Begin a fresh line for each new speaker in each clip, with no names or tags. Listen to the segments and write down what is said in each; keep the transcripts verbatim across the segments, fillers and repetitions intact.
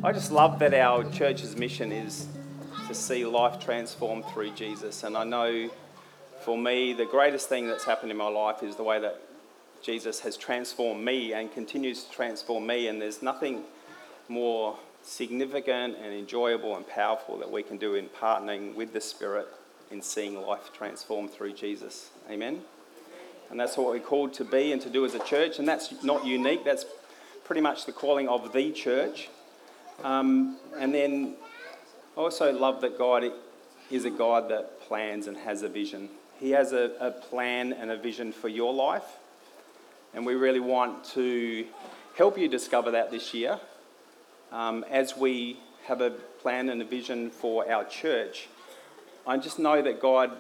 I just love that our church's mission is to see life transformed through Jesus. And I know for me, the greatest thing that's happened in my life is the way that Jesus has transformed me and continues to transform me. And there's nothing more significant and enjoyable and powerful that we can do in partnering with the Spirit in seeing life transformed through Jesus. Amen? And that's what we're called to be and to do as a church. And that's not unique. That's pretty much the calling of the church. Um, and then I also love that God is a God that plans and has a vision. He has a, a plan and a vision for your life. And we really want to help you discover that this year. Um, as we have a plan and a vision for our church, I just know that God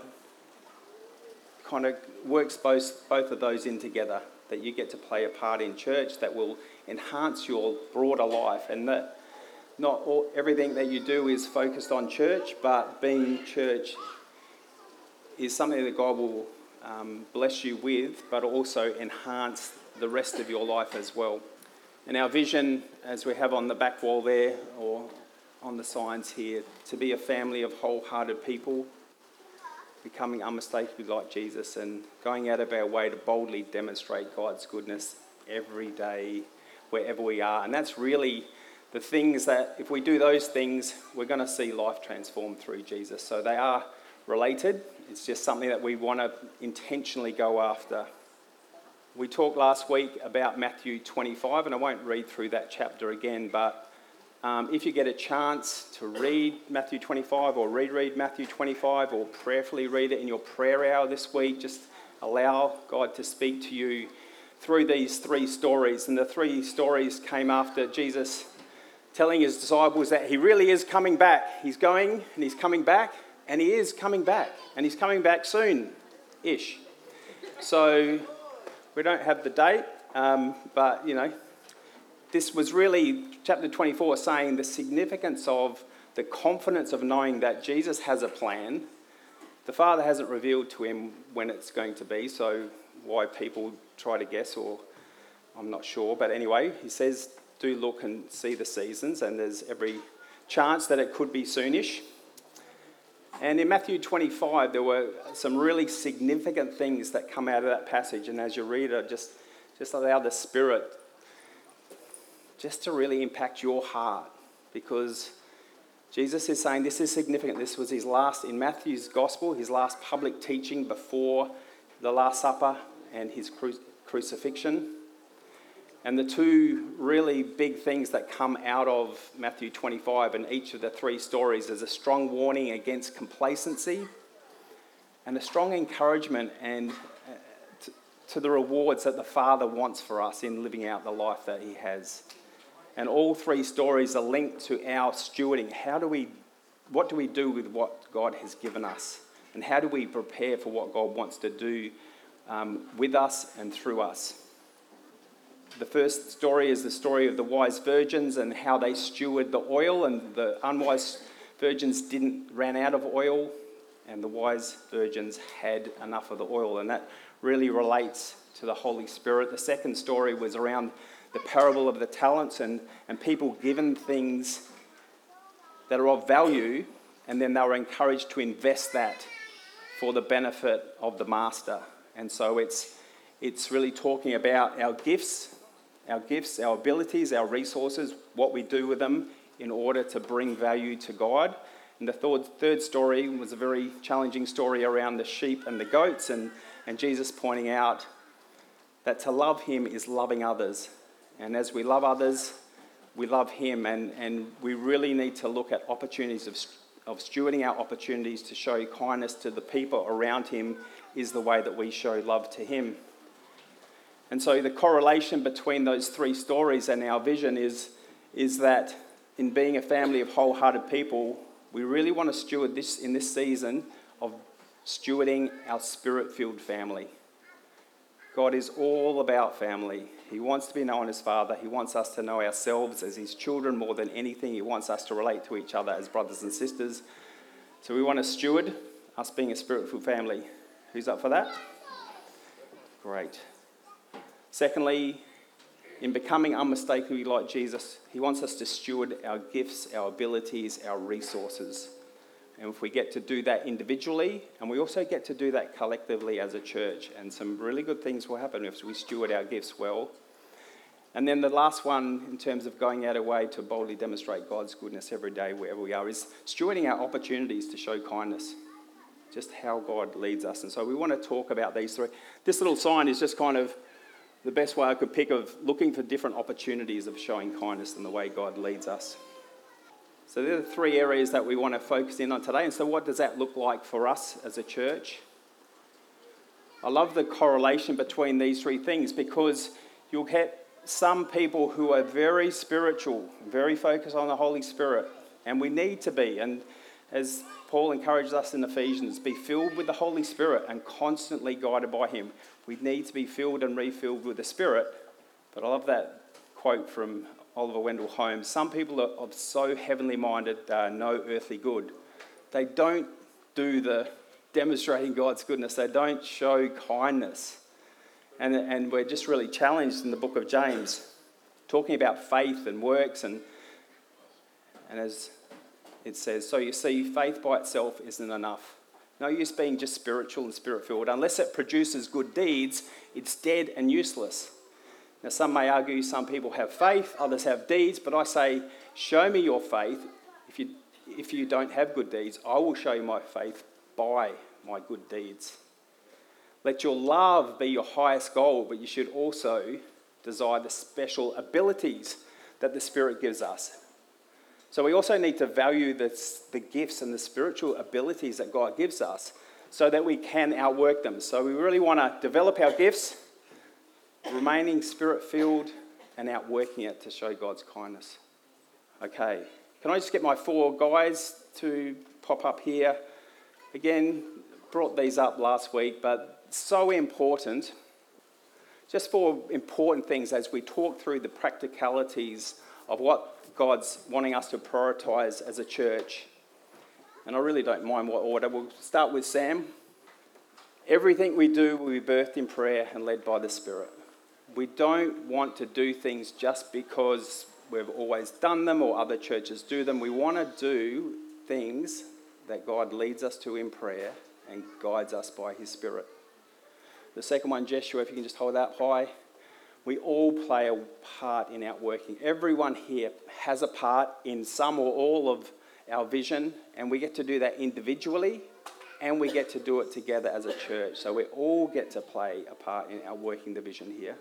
kind of works both, both of those in together, that you get to play a part in church that will enhance your broader life, and that not all, everything that you do is focused on church, but being church is something that God will um, bless you with, but also enhance the rest of your life as well. And our vision, as we have on the back wall there, or on the signs here, to be a family of wholehearted people, becoming unmistakably like Jesus and going out of our way to boldly demonstrate God's goodness every day, wherever we are. And that's really the things that, if we do those things, we're going to see life transformed through Jesus. So they are related. It's just something that we want to intentionally go after. We talked last week about Matthew twenty-five, and I won't read through that chapter again, but um, if you get a chance to read Matthew twenty-five or reread Matthew twenty-five or prayerfully read it in your prayer hour this week, just allow God to speak to you through these three stories. And the three stories came after Jesus telling his disciples that he really is coming back. He's going and he's coming back, and he is coming back, and he's coming back soon-ish. So we don't have the date, um, but, you know, this was really chapter twenty-four saying the significance of the confidence of knowing that Jesus has a plan. The Father hasn't revealed to him when it's going to be, so why people try to guess, or I'm not sure. But anyway, he says, do look and see the seasons, and there's every chance that it could be soonish. And in Matthew twenty-five, there were some really significant things that come out of that passage. And as you read it, just, just allow the Spirit just to really impact your heart, because Jesus is saying this is significant. This was his last, in Matthew's gospel, his last public teaching before the Last Supper and his cru- crucifixion. And the two really big things that come out of Matthew twenty-five and each of the three stories is a strong warning against complacency and a strong encouragement and to, to the rewards that the Father wants for us in living out the life that he has. And all three stories are linked to our stewarding. How do we, what do we do with what God has given us? And how do we prepare for what God wants to do um, with us and through us? The first story is the story of the wise virgins and how they steward the oil, and the unwise virgins didn't ran out of oil, and the wise virgins had enough of the oil, and that really relates to the Holy Spirit. The second story was around the parable of the talents and, and people given things that are of value, and then they were encouraged to invest that for the benefit of the master. And so it's it's really talking about our gifts, our gifts, our abilities, our resources, what we do with them in order to bring value to God. And the third, third story was a very challenging story around the sheep and the goats, and, and Jesus pointing out that to love him is loving others. And as we love others, we love him, and, and we really need to look at opportunities of, of stewarding our opportunities to show kindness to the people around him is the way that we show love to him. And so the correlation between those three stories and our vision is, is that in being a family of wholehearted people, we really want to steward this in this season of stewarding our spirit-filled family. God is all about family. He wants to be known as Father. He wants us to know ourselves as his children more than anything. He wants us to relate to each other as brothers and sisters. So we want to steward us being a spirit-filled family. Who's up for that? Great. Secondly, In becoming unmistakably like Jesus, he wants us to steward our gifts, our abilities, our resources. And if we get to do that individually, and we also get to do that collectively as a church, and some really good things will happen if we steward our gifts well. And then the last one, in terms of going out of our way to boldly demonstrate God's goodness every day wherever we are, is stewarding our opportunities to show kindness, just how God leads us. And so we want to talk about these three. This little sign is just kind of the best way I could pick of looking for different opportunities of showing kindness and the way God leads us. So they're the three areas that we want to focus in on today. And so what does that look like for us as a church? I love the correlation between these three things, because you'll get some people who are very spiritual, very focused on the Holy Spirit, and we need to be. And as Paul encourages us in Ephesians, be filled with the Holy Spirit and constantly guided by him. We need to be filled and refilled with the Spirit. But I love that quote from Oliver Wendell Holmes. Some people are so heavenly minded, they are no earthly good. They don't do the demonstrating God's goodness. They don't show kindness. And, and we're just really challenged in the book of James, talking about faith and works. And, and as it says, so you see, faith by itself isn't enough. No use being just spiritual and spirit-filled. Unless it produces good deeds, it's dead and useless. Now, some may argue some people have faith, others have deeds, but I say, show me your faith. If you, if you don't have good deeds, I will show you my faith by my good deeds. Let your love be your highest goal, but you should also desire the special abilities that the Spirit gives us. So we also need to value the, the gifts and the spiritual abilities that God gives us so that we can outwork them. So we really want to develop our gifts, remaining Spirit-filled and outworking it to show God's kindness. Okay, can I just get my four guys to pop up here? Again, brought these up last week, but so important. Just four important things as we talk through the practicalities of what God's wanting us to prioritise as a church. And I really don't mind what order. We'll start with Sam. Everything we do will be birthed in prayer and led by the Spirit. We don't want to do things just because we've always done them or other churches do them. We want to do things that God leads us to in prayer and guides us by his Spirit. The second one, Jeshua, if you can just hold that high. We all play a part in outworking. Everyone here has a part in some or all of our vision, and we get to do that individually, and we get to do it together as a church. So we all get to play a part in outworking the vision here.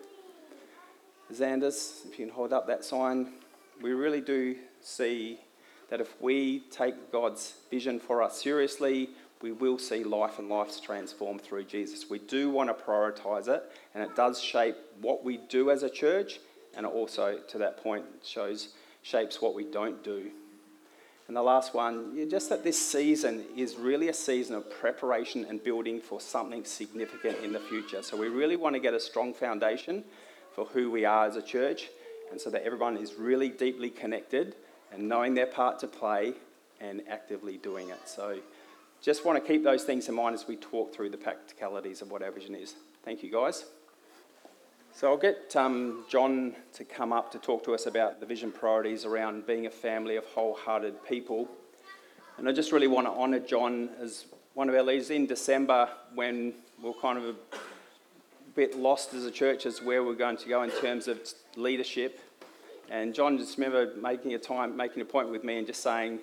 Xanders, if you can hold up that sign, we really do see that if we take God's vision for us seriously, we will see life and lives transformed through Jesus. We do want to prioritise it, and it does shape what we do as a church, and it also, to that point, shows shapes what we don't do. And the last one, just that this season is really a season of preparation and building for something significant in the future. So we really want to get a strong foundation for who we are as a church, and so that everyone is really deeply connected and knowing their part to play and actively doing it. So just want to keep those things in mind as we talk through the practicalities of what our vision is. Thank you, guys. So I'll get um, John to come up to talk to us about the vision priorities around being a family of wholehearted people. And I just really want to honour John as one of our leaders. In December, when we're kind of a bit lost as a church as where we're going to go in terms of leadership. And John just remember making a time, making a point with me and just saying,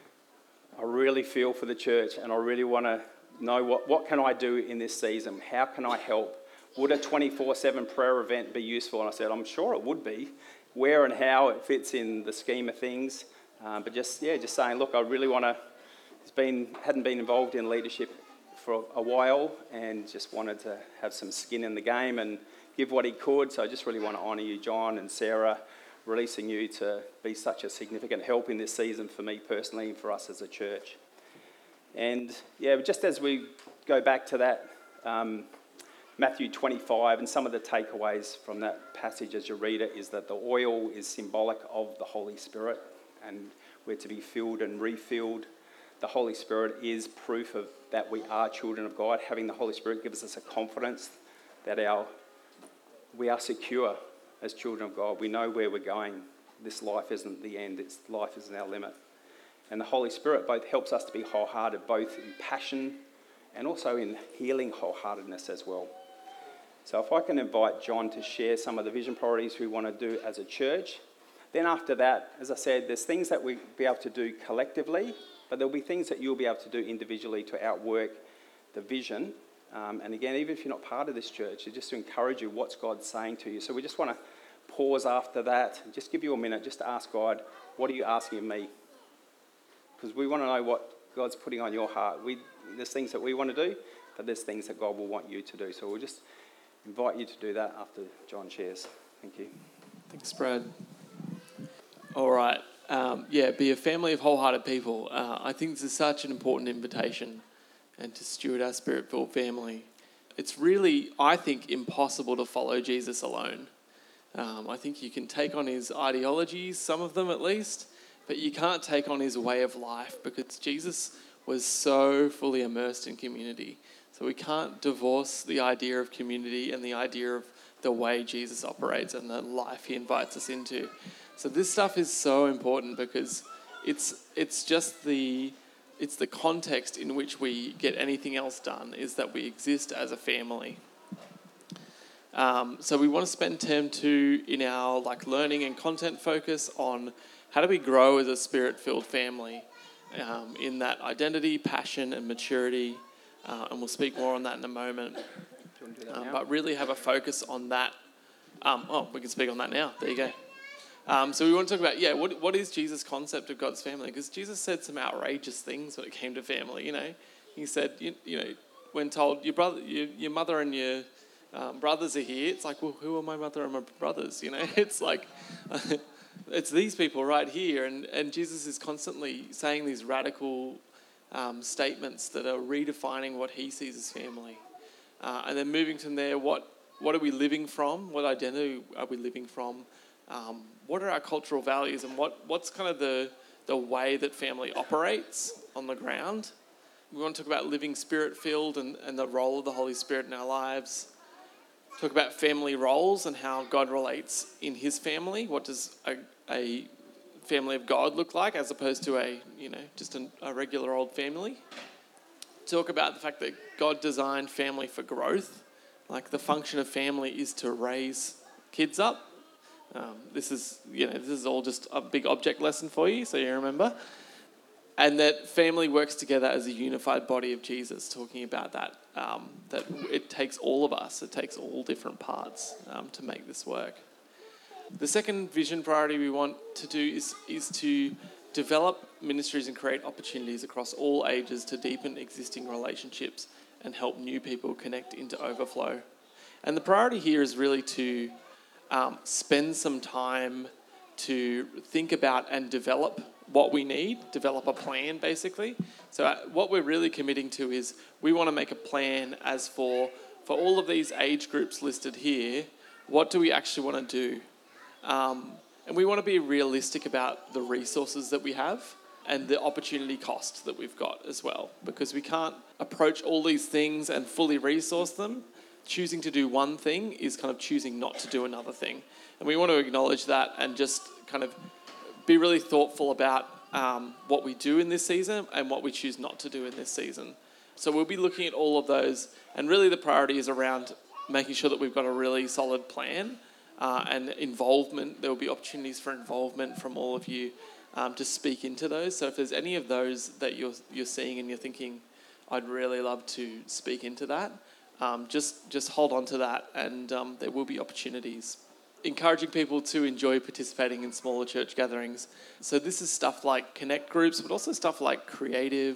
I really feel for the church and I really want to know what, what can I do in this season? How can I help? Would a twenty-four seven prayer event be useful? And I said, I'm sure it would be. Where and how it fits in the scheme of things. Um, but just, yeah, just saying, look, I really want to, it's been, hadn't been involved in leadership for a while and just wanted to have some skin in the game and give what he could. So I just really want to honour you, John and Sarah, releasing you to be such a significant help in this season for me personally and for us as a church. And yeah, just as we go back to that, um, Matthew twenty-five, and some of the takeaways from that passage as you read it is that the oil is symbolic of the Holy Spirit and we're to be filled and refilled. The Holy Spirit is proof of that we are children of God. Having the Holy Spirit gives us a confidence that our we are secure as children of God. We know where we're going. This life isn't the end. It's life isn't our limit. And the Holy Spirit both helps us to be wholehearted, both in passion and also in healing wholeheartedness as well. So if I can invite John to share some of the vision priorities we want to do as a church. Then after that, as I said, there's things that we'll be able to do collectively, but there'll be things that you'll be able to do individually to outwork the vision. Um, and again, even if you're not part of this church, it's just to encourage you what's God saying to you. So we just want to pause after that and just give you a minute just to ask God, what are you asking of me? Because we want to know what God's putting on your heart. We, there's things that we want to do, but there's things that God will want you to do. So we'll just invite you to do that after John shares. Thank you.
Thanks, Brad. All right. Um, yeah, be a family of wholehearted people. Uh, I think this is such an important invitation, and to steward our spirit-filled family. It's really, I think, impossible to follow Jesus alone. Um, I think you can take on his ideologies, some of them at least, but you can't take on his way of life because Jesus was so fully immersed in community. So we can't divorce the idea of community and the idea of the way Jesus operates and the life he invites us into. So this stuff is so important because it's it's just the it's the context in which we get anything else done, is that we exist as a family. Um, so we want to spend term two in our like learning and content focus on how do we grow as a spirit-filled family um, in that identity, passion, and maturity. Uh, and we'll speak more on that in a moment.
Do you want to do that
um,
now?
but really have a focus on that. Um, oh, we can speak on that now. There you go. Um, so we want to talk about, yeah, what what is Jesus' concept of God's family? Because Jesus said some outrageous things when it came to family, you know. He said, you, you know, when told your brother, your, your mother and your um, brothers are here, it's like, well, who are my mother and my brothers? You know, it's like, it's these people right here. And, and Jesus is constantly saying these radical um, statements that are redefining what he sees as family. Uh, and then moving from there, what what are we living from? What identity are we living from? Um, what are our cultural values, and what, what's kind of the, the way that family operates on the ground? We want to talk about living spirit-filled and, and the role of the Holy Spirit in our lives. Talk about family roles and how God relates in his family. What does a, a family of God look like as opposed to a, you know, just a, a regular old family? Talk about the fact that God designed family for growth. Like the function of family is to raise kids up. Um, this is, you know, this is all just a big object lesson for you, so you remember. And that family works together as a unified body of Jesus, talking about that, um, that it takes all of us, it takes all different parts um, to make this work. The second vision priority we want to do is, is to develop ministries and create opportunities across all ages to deepen existing relationships and help new people connect into overflow. And the priority here is really to Um, spend some time to think about and develop what we need, develop a plan basically. So uh, what we're really committing to is we want to make a plan as for, for all of these age groups listed here, what do we actually want to do? Um, and we want to be realistic about the resources that we have and the opportunity cost that we've got as well, because we can't approach all these things and fully resource them. Choosing to do one thing is kind of choosing not to do another thing. And we want to acknowledge that and just kind of be really thoughtful about um, what we do in this season and what we choose not to do in this season. So we'll be looking at all of those, and really the priority is around making sure that we've got a really solid plan uh, and involvement. There will be opportunities for involvement from all of you um, to speak into those. So if there's any of those that you're you're seeing and you're thinking, I'd really love to speak into that, Um, just just hold on to that, and um, there will be opportunities. Encouraging people to enjoy participating in smaller church gatherings. So this is stuff like connect groups, but also stuff like creative,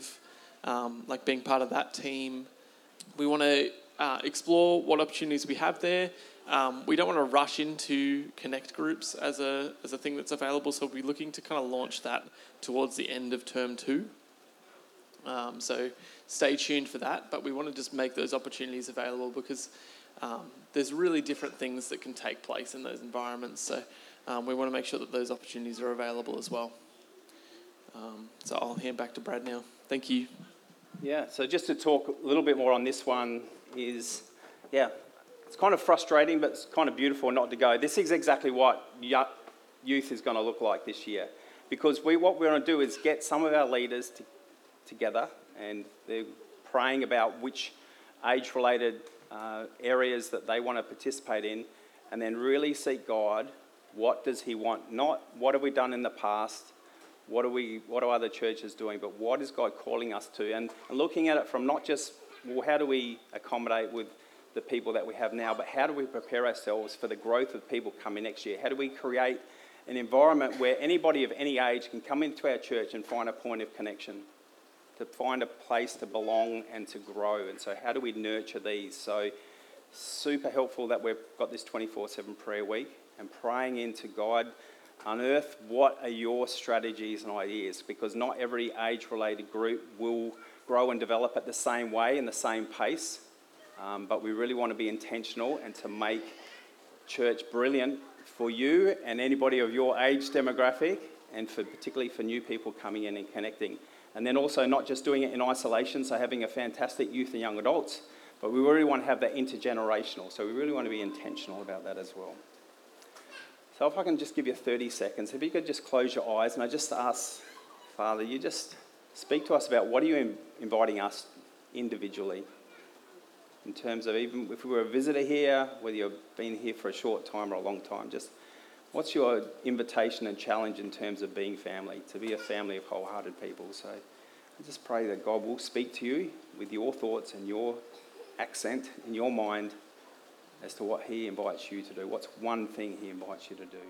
um, like being part of that team. We want to uh, explore what opportunities we have there. Um, we don't want to rush into connect groups as a as a thing that's available, so we'll be looking to kind of launch that towards the end of term two. Um, so stay tuned for that, but we want to just make those opportunities available because um, there's really different things that can take place in those environments. So um, we want to make sure that those opportunities are available as well. Um, so I'll hand back to Brad now. Thank you.
Yeah, so just to talk a little bit more on this one is, yeah, it's kind of frustrating, but it's kind of beautiful not to go. This is exactly what youth is going to look like this year. Because we, what we're going to do is get some of our leaders to, together, and they're praying about which age-related uh, areas that they want to participate in, and then really seek God. What does he want? Not what have we done in the past, what are we, what are other churches doing, but what is God calling us to? And, and looking at it from not just, well, how do we accommodate with the people that we have now, but how do we prepare ourselves for the growth of people coming next year? How do we create an environment where anybody of any age can come into our church and find a point of connection, to find a place to belong and to grow? And so how do we nurture these? So super helpful that we've got this twenty-four seven prayer week and praying into God, unearth what are your strategies and ideas, because not every age-related group will grow and develop at the same way and the same pace, um, but we really want to be intentional and to make church brilliant for you and anybody of your age demographic, and for particularly for new people coming in and connecting. And then also not just doing it in isolation, so having a fantastic youth and young adults, but we really want to have that intergenerational, so we really want to be intentional about that as well. So if I can just give you thirty seconds, if you could just close your eyes, and I just ask, Father, you just speak to us about what are you inviting us individually, in terms of even if we were a visitor here, whether you've been here for a short time or a long time, just what's your invitation and challenge in terms of being family, to be a family of wholehearted people? So I just pray that God will speak to you with your thoughts and your accent in your mind as to what he invites you to do. What's one thing he invites you to do?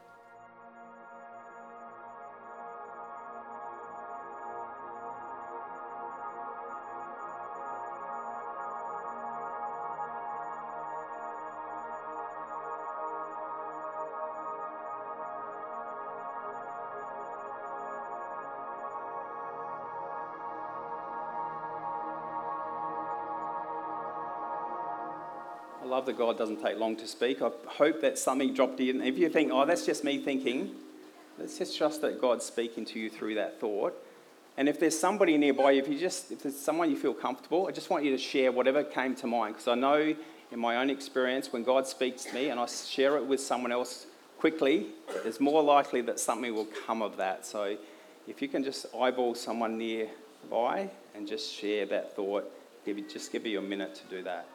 I love that God doesn't take long to speak. I hope that something dropped in. If you think, oh, that's just me thinking, let's just trust that God's speaking to you through that thought. And if there's somebody nearby, if you just, if there's someone you feel comfortable, I just want you to share whatever came to mind. Because I know in my own experience, when God speaks to me and I share it with someone else quickly, there's more likely that something will come of that. So if you can just eyeball someone nearby and just share that thought, give you, just give you a minute to do that.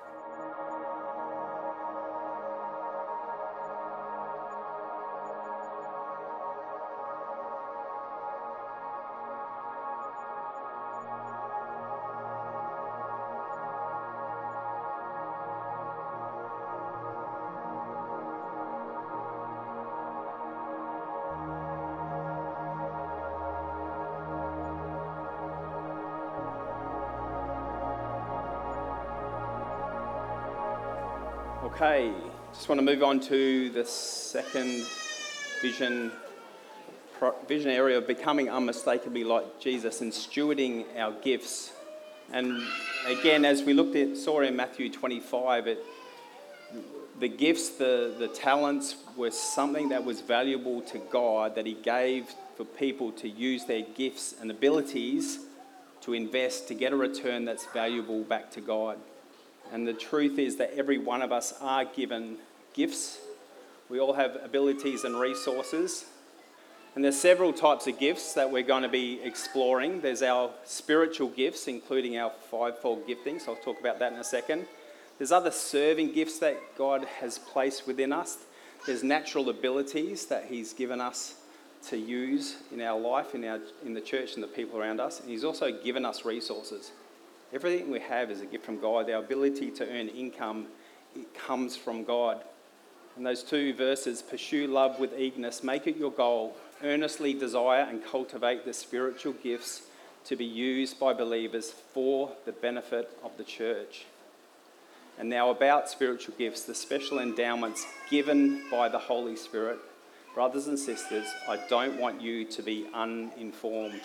Okay, just want to move on to the second vision, vision area of becoming unmistakably like Jesus and stewarding our gifts. And again, as we looked at, saw in Matthew twenty-five, it, the gifts, the, the talents were something that was valuable to God, that he gave for people to use their gifts and abilities to invest, to get a return that's valuable back to God. And the truth is that every one of us are given gifts. We all have abilities and resources. And there's several types of gifts that we're going to be exploring. There's our spiritual gifts, including our fivefold giftings. I'll talk about that in a second. There's other serving gifts that God has placed within us. There's natural abilities that he's given us to use in our life, in our in the church and the people around us. And he's also given us resources. Everything we have is a gift from God. Our ability to earn income, it comes from God. And those two verses, pursue love with eagerness, make it your goal, earnestly desire and cultivate the spiritual gifts to be used by believers for the benefit of the church. And now about spiritual gifts, the special endowments given by the Holy Spirit. Brothers and sisters, I don't want you to be uninformed.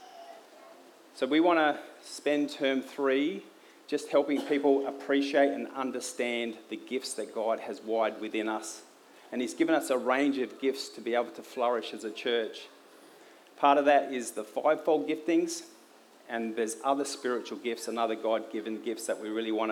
So we want to spend term three just helping people appreciate and understand the gifts that God has wired within us. And he's given us a range of gifts to be able to flourish as a church. Part of that is the fivefold giftings, and there's other spiritual gifts and other God-given gifts that we really want to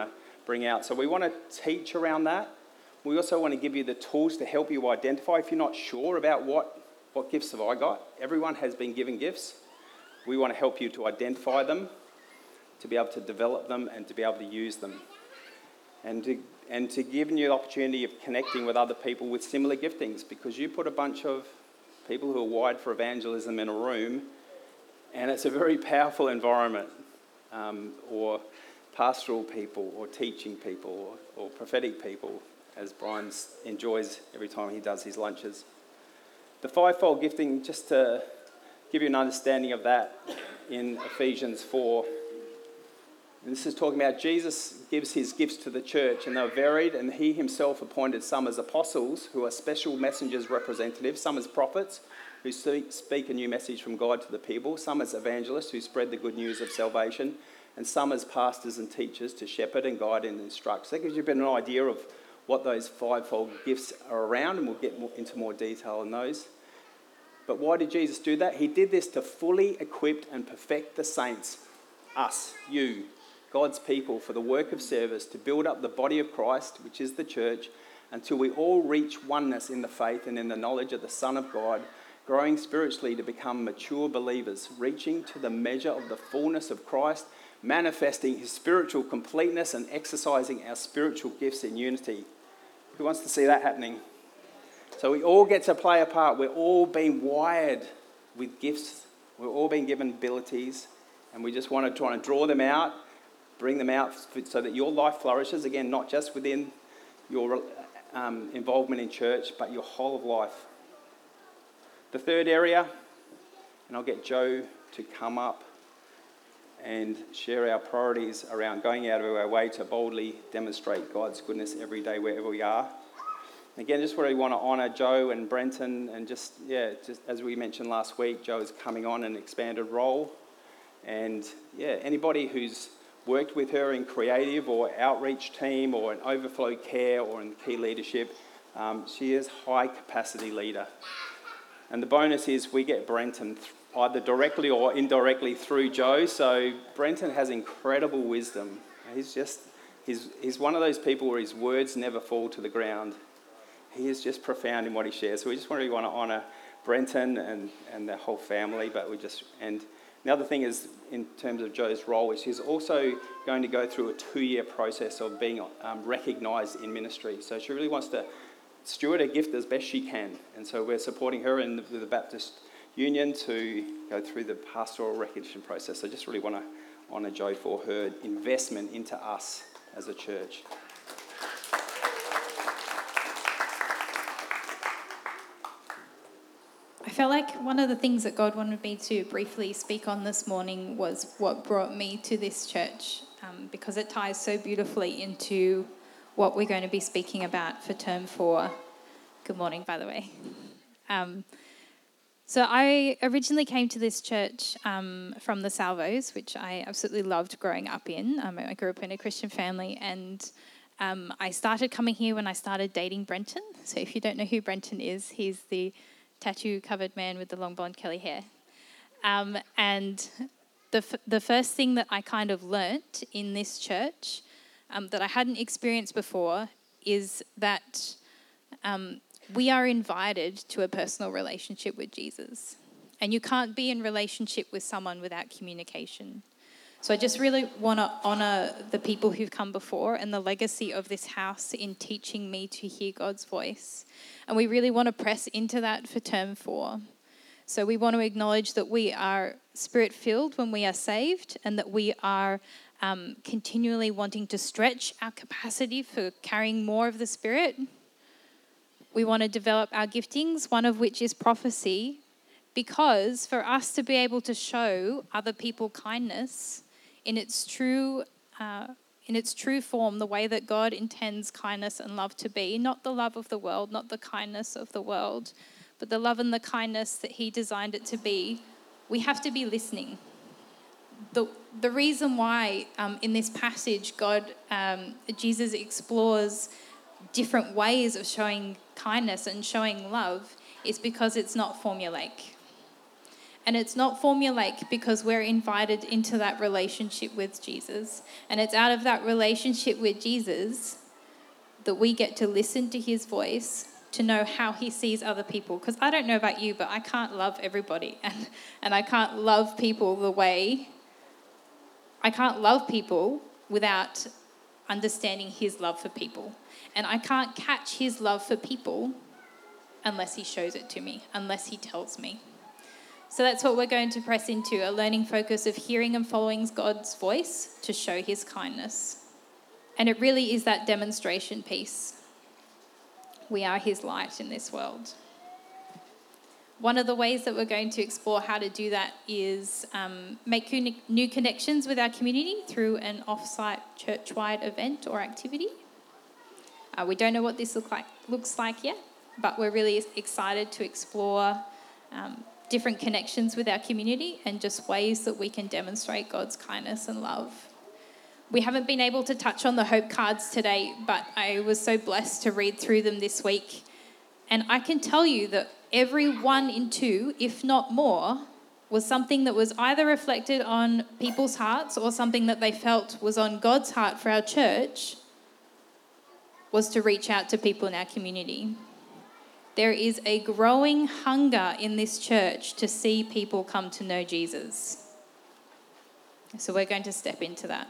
bring out. So we want to teach around that. We also want to give you the tools to help you identify if you're not sure about what, what gifts have I got. Everyone has been given gifts. We want to help you to identify them, to be able to develop them and to be able to use them. And to, and to give you the opportunity of connecting with other people with similar giftings, because you put a bunch of people who are wired for evangelism in a room and it's a very powerful environment, um, or pastoral people or teaching people or, or prophetic people, as Brian enjoys every time he does his lunches. The fivefold gifting, just to give you an understanding of that, in Ephesians four. And this is talking about Jesus gives his gifts to the church, and they're varied, and he himself appointed some as apostles, who are special messengers representatives, some as prophets, who speak a new message from God to the people, some as evangelists, who spread the good news of salvation, and some as pastors and teachers to shepherd and guide and instruct. So that gives you a bit of an idea of what those fivefold gifts are around, and we'll get more, into more detail on those. But why did Jesus do that? He did this to fully equip and perfect the saints, us, you, God's people, for the work of service, to build up the body of Christ, which is the church, until we all reach oneness in the faith and in the knowledge of the Son of God, growing spiritually to become mature believers, reaching to the measure of the fullness of Christ, manifesting his spiritual completeness and exercising our spiritual gifts in unity. Who wants to see that happening? So we all get to play a part. We're all being wired with gifts. We're all being given abilities, and we just want to try and draw them out, bring them out so that your life flourishes, again, not just within your um, involvement in church, but your whole of life. The third area, and I'll get Joe to come up and share our priorities around going out of our way to boldly demonstrate God's goodness every day wherever we are. Again, just really want to honour Joe and Brenton, and just, yeah, just as we mentioned last week, Joe is coming on an expanded role. And yeah, anybody who's worked with her in creative or outreach team or in overflow care or in key leadership, um, she is high capacity leader. And the bonus is we get Brenton th- either directly or indirectly through Joe. So Brenton has incredible wisdom. He's just, he's, he's one of those people where his words never fall to the ground. He is just profound in what he shares. So we just really want to honour Brenton and, and the whole family. But we just, and the other thing is, in terms of Joe's role, is she's also going to go through a two-year process of being um, recognised in ministry. So she really wants to steward her gift as best she can. And so we're supporting her in the, with the Baptist Union to go through the pastoral recognition process. So just really want to honour Jo for her investment into us as a church.
I felt like one of the things that God wanted me to briefly speak on this morning was what brought me to this church, um, because it ties so beautifully into what we're going to be speaking about for term four. Good morning, by the way. Um, so I originally came to this church um, from the Salvos, which I absolutely loved growing up in. Um, I grew up in a Christian family, and um, I started coming here when I started dating Brenton. So if you don't know who Brenton is, he's the tattoo-covered man with the long blonde curly hair. Um, and the f- the first thing that I kind of learnt in this church um, that I hadn't experienced before is that um, we are invited to a personal relationship with Jesus. And you can't be in relationship with someone without communication. So I just really want to honour the people who've come before and the legacy of this house in teaching me to hear God's voice. And we really want to press into that for term four. So we want to acknowledge that we are spirit-filled when we are saved, and that we are um, continually wanting to stretch our capacity for carrying more of the Spirit. We want to develop our giftings, one of which is prophecy, because for us to be able to show other people kindness in its true uh, in its true form, the way that God intends kindness and love to be, not the love of the world, not the kindness of the world, but the love and the kindness that he designed it to be, we have to be listening. The the reason why um, in this passage, God, um, Jesus explores different ways of showing kindness and showing love is because it's not formulaic. And it's not formulaic because we're invited into that relationship with Jesus. And it's out of that relationship with Jesus that we get to listen to his voice, to know how he sees other people. Because I don't know about you, but I can't love everybody. And, and I can't love people the way... I can't love people without understanding his love for people. And I can't catch his love for people unless he shows it to me, unless he tells me. So that's what we're going to press into, a learning focus of hearing and following God's voice to show his kindness. And it really is that demonstration piece. We are his light in this world. One of the ways that we're going to explore how to do that is um, make new connections with our community through an off-site church-wide event or activity. Uh, we don't know what this look like, looks like yet, but we're really excited to explore um, different connections with our community and just ways that we can demonstrate God's kindness and love. We haven't been able to touch on the hope cards today, but I was so blessed to read through them this week. And I can tell you that every one in two, if not more, was something that was either reflected on people's hearts or something that they felt was on God's heart for our church, was to reach out to people in our community. There is a growing hunger in this church to see people come to know Jesus. So we're going to step into that.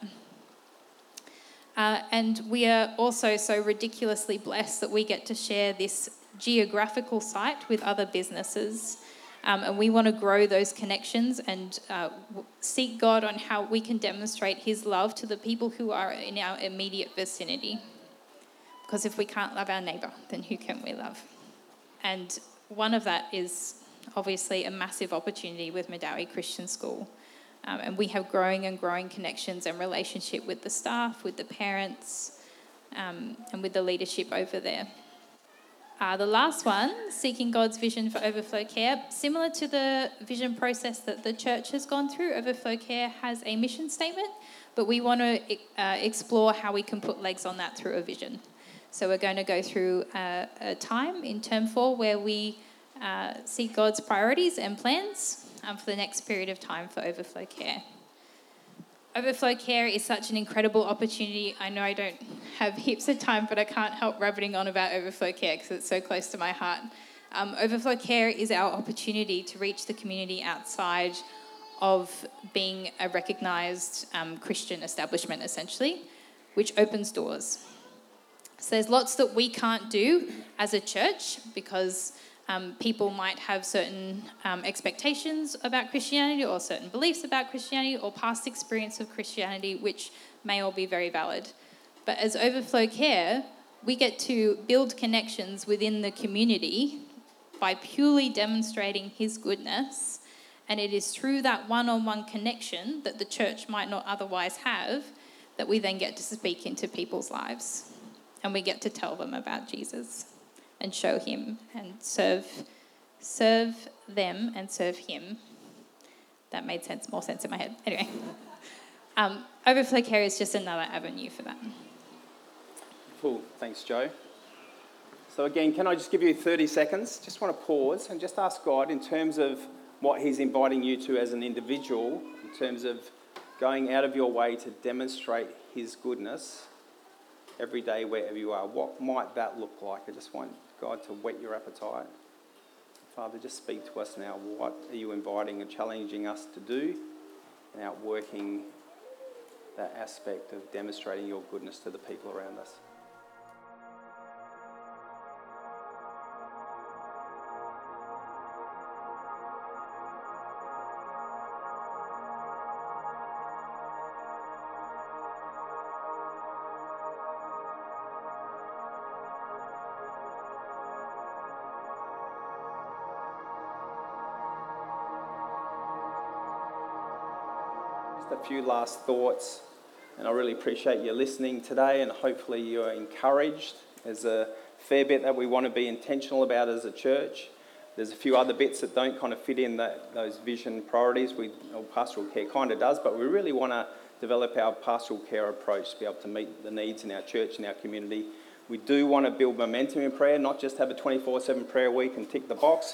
Uh, and we are also so ridiculously blessed that we get to share this geographical site with other businesses. Um, and we want to grow those connections and uh, seek God on how we can demonstrate his love to the people who are in our immediate vicinity. Because if we can't love our neighbour, then who can we love? And one of that is obviously a massive opportunity with Medowie Christian School. Um, and we have growing and growing connections and relationship with the staff, with the parents, um, and with the leadership over there. Uh, the last one, seeking God's vision for Overflow Care. Similar to the vision process that the church has gone through, Overflow Care has a mission statement, but we want to uh, explore how we can put legs on that through a vision. So we're going to go through a, a time in term four where we uh, seek God's priorities and plans um, for the next period of time for Overflow Care. Overflow Care is such an incredible opportunity. I know I don't have heaps of time, but I can't help rabbiting on about Overflow Care because it's so close to my heart. Um, Overflow Care is our opportunity to reach the community outside of being a recognised um, Christian establishment, essentially, which opens doors. So there's lots that we can't do as a church because Um, people might have certain um, expectations about Christianity or certain beliefs about Christianity or past experience of Christianity, which may all be very valid. But as Overflow Care, we get to build connections within the community by purely demonstrating his goodness. And it is through that one-on-one connection that the church might not otherwise have that we then get to speak into people's lives. And we get to tell them about Jesus and show him and serve serve them and serve him. That made sense, more sense in my head. Anyway, um, Overflow Care is just another avenue for that.
Cool, thanks, Joe. So again, can I just give you thirty seconds? Just want to pause and just ask God in terms of what he's inviting you to as an individual, in terms of going out of your way to demonstrate his goodness every day wherever you are. What might that look like? I just want God to whet your appetite. Father, just speak to us now. What are you inviting and challenging us to do and outworking that aspect of demonstrating your goodness to the people around us? A few last thoughts, and I really appreciate you listening today, and hopefully you're encouraged. There's a fair bit that we want to be intentional about as a church. There's a few other bits that don't kind of fit in that those vision priorities. We, or pastoral care kind of does, but we really want to develop our pastoral care approach to be able to meet the needs in our church and our community. We do want to build momentum in prayer, not just have a twenty-four seven prayer week and tick the box.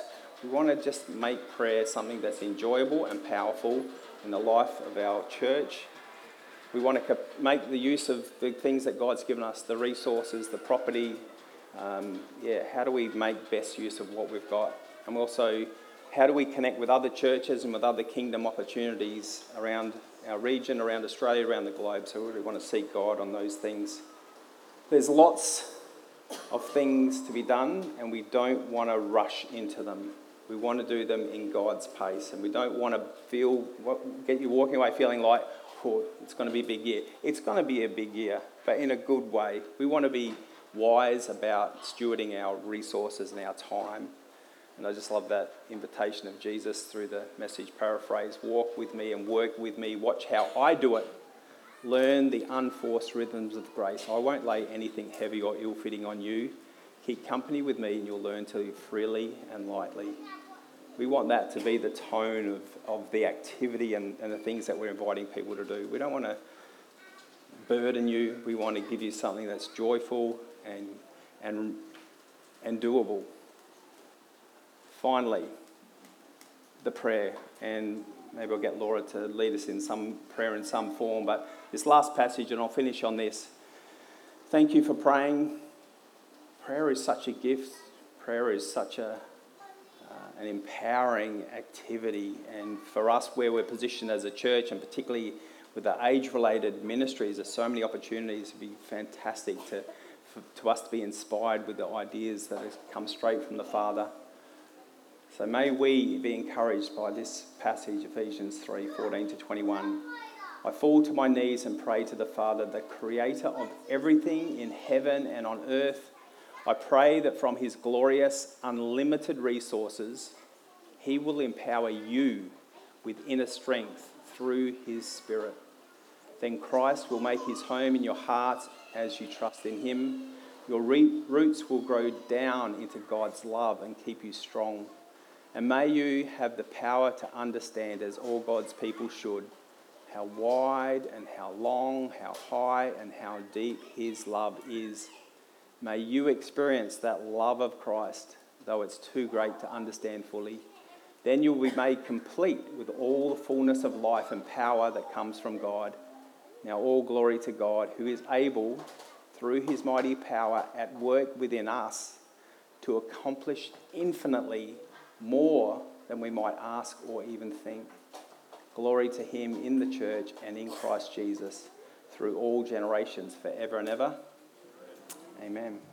We want to just make prayer something that's enjoyable and powerful in the life of our church. We want to make the use of the things that God's given us, the resources, the property. Um, yeah, how do we make best use of what we've got? And also, how do we connect with other churches and with other kingdom opportunities around our region, around Australia, around the globe? So we really want to seek God on those things. There's lots of things to be done, and we don't want to rush into them. We want to do them in God's pace, and we don't want to feel get you walking away feeling like, oh, it's going to be a big year. It's going to be a big year, but in a good way. We want to be wise about stewarding our resources and our time. And I just love that invitation of Jesus through the Message paraphrase: walk with me and work with me. Watch how I do it. Learn the unforced rhythms of grace. I won't lay anything heavy or ill-fitting on you. Keep company with me and you'll learn to live freely and lightly. We want that to be the tone of, of the activity and, and the things that we're inviting people to do. We don't want to burden you. We want to give you something that's joyful and, and, and doable. Finally, the prayer. And maybe I'll get Laura to lead us in some prayer in some form. But this last passage, and I'll finish on this. Thank you for praying. Prayer is such a gift. Prayer is such a uh, an empowering activity. And for us, where we're positioned as a church, and particularly with the age-related ministries, there's so many opportunities. It'd be fantastic to for, to us to be inspired with the ideas that have come straight from the Father. So may we be encouraged by this passage, Ephesians three, fourteen to twenty-one. I fall to my knees and pray to the Father, the creator of everything in heaven and on earth. I pray that from his glorious, unlimited resources, he will empower you with inner strength through his Spirit. Then Christ will make his home in your hearts as you trust in him. Your re- roots will grow down into God's love and keep you strong. And may you have the power to understand, as all God's people should, how wide and how long, how high and how deep his love is. May you experience that love of Christ, though it's too great to understand fully. Then you'll be made complete with all the fullness of life and power that comes from God. Now all glory to God, who is able, through his mighty power at work within us, to accomplish infinitely more than we might ask or even think. Glory to him in the church and in Christ Jesus through all generations, forever and ever. Amen.